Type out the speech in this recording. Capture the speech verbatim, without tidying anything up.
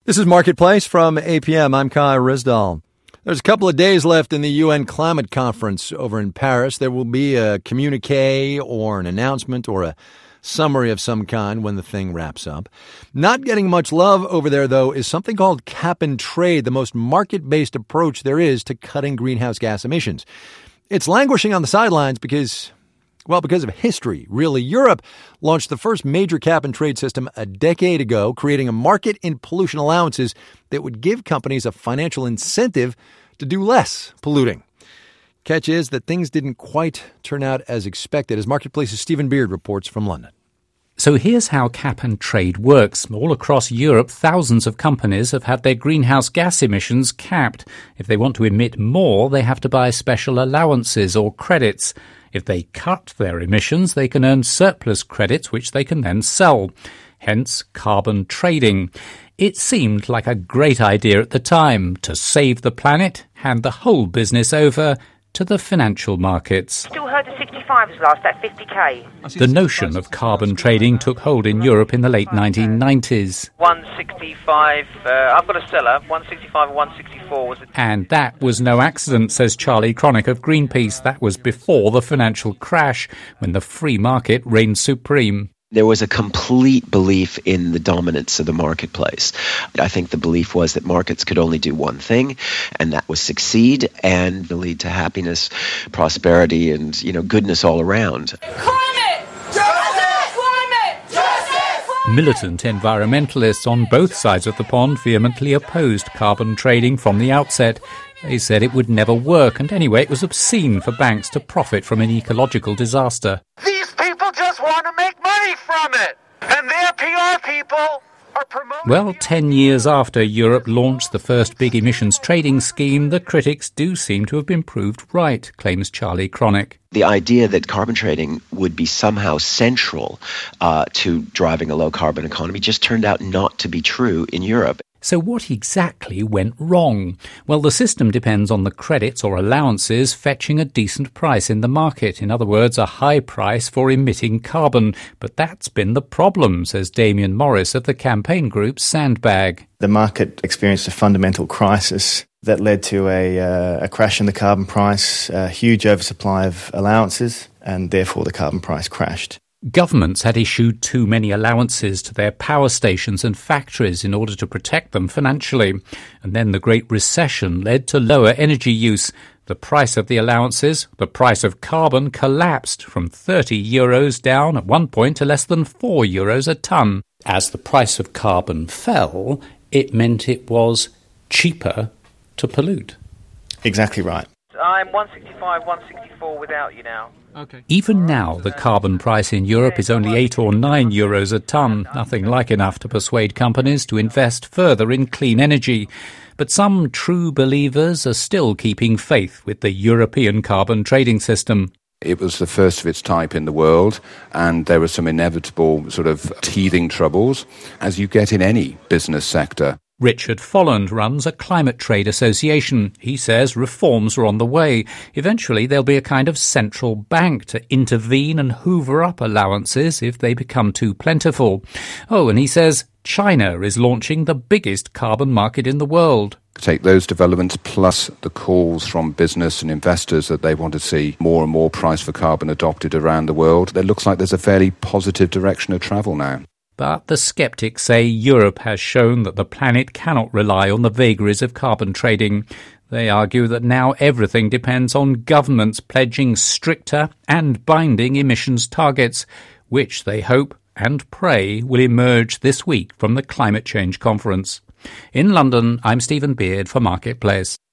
This is Marketplace from A P M. I'm Kai Rizdal. There's a couple of days left in the U N Climate Conference over in Paris. There will be a communique or an announcement or a summary of some kind when the thing wraps up. Not getting much love over there, though, is something called cap and trade, the most market-based approach there is to cutting greenhouse gas emissions. It's languishing on the sidelines because... Well, because of history, really. Europe launched the first major cap-and-trade system a decade ago, creating a market in pollution allowances that would give companies a financial incentive to do less polluting. Catch is that things didn't quite turn out as expected, as Marketplace's Stephen Beard reports from London. So here's how cap-and-trade works. All across Europe, thousands of companies have had their greenhouse gas emissions capped. If they want to emit more, they have to buy special allowances or credits. If they cut their emissions, they can earn surplus credits, which they can then sell. Hence, carbon trading. It seemed like a great idea at the time to save the planet, hand the whole business over to the financial markets. Still heard the sixty-fives last, that fifty k. The notion of carbon trading took hold in Europe in the late nineteen nineties. one sixty-five, uh, I've got a seller, one sixty-five and one sixty-four was it. And that was no accident, says Charlie Cronick of Greenpeace. That was before the financial crash, when the free market reigned supreme. There was a complete belief in the dominance of the marketplace. I think the belief was that markets could only do one thing, and that was succeed and lead to happiness, prosperity, and, you know, goodness all around. Climate! Justice! Climate! Justice! Militant environmentalists on both sides of the pond vehemently opposed carbon trading from the outset. They said it would never work, and anyway, it was obscene for banks to profit from an ecological disaster. These people just want to make money from it, and their P R people are promoting... Well, ten years after Europe launched the first big emissions trading scheme, the critics do seem to have been proved right, claims Charlie Cronick. The idea that carbon trading would be somehow central uh, to driving a low-carbon economy just turned out not to be true in Europe. So what exactly went wrong? Well, the system depends on the credits or allowances fetching a decent price in the market. In other words, a high price for emitting carbon. But that's been the problem, says Damien Morris of the campaign group Sandbag. The market experienced a fundamental crisis that led to a, uh, a crash in the carbon price, a huge oversupply of allowances, and therefore the carbon price crashed. Governments had issued too many allowances to their power stations and factories in order to protect them financially. And then the Great Recession led to lower energy use. The price of the allowances, the price of carbon, collapsed from thirty euros down at one point to less than four euros a tonne. As the price of carbon fell, it meant it was cheaper to pollute. Exactly right. I'm one sixty-five, one sixty-four without you now. Okay. Even now, the carbon price in Europe is only eight or nine euros a tonne, nothing like enough to persuade companies to invest further in clean energy. But some true believers are still keeping faith with the European carbon trading system. It was the first of its type in the world, and there were some inevitable sort of teething troubles, as you get in any business sector. Richard Folland runs a climate trade association. He says reforms are on the way. Eventually there'll be a kind of central bank to intervene and hoover up allowances if they become too plentiful. Oh, and he says China is launching the biggest carbon market in the world. Take those developments plus the calls from business and investors that they want to see more and more price for carbon adopted around the world. It looks like there's a fairly positive direction of travel now. But the sceptics say Europe has shown that the planet cannot rely on the vagaries of carbon trading. They argue that now everything depends on governments pledging stricter and binding emissions targets, which they hope and pray will emerge this week from the climate change conference. In London, I'm Stephen Beard for Marketplace.